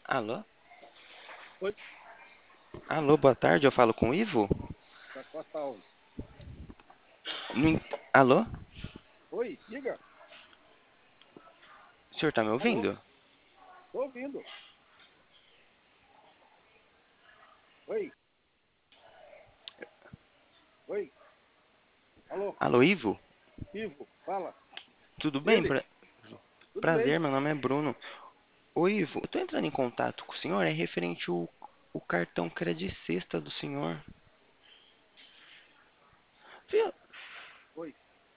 Alô? Oi, Alô, boa tarde, eu falo com o Ivo? da Costa Alves. Alô? Oi, diga. O senhor tá me Alô, ouvindo? tô ouvindo. Oi, oi, alô, Alô, Ivo? Ivo, fala. Tudo bem? Ele, tudo bem? Prazer, meu nome é Bruno. Ô, Ivo, eu tô entrando em contato com o senhor, é referente o cartão que era de sexta do senhor.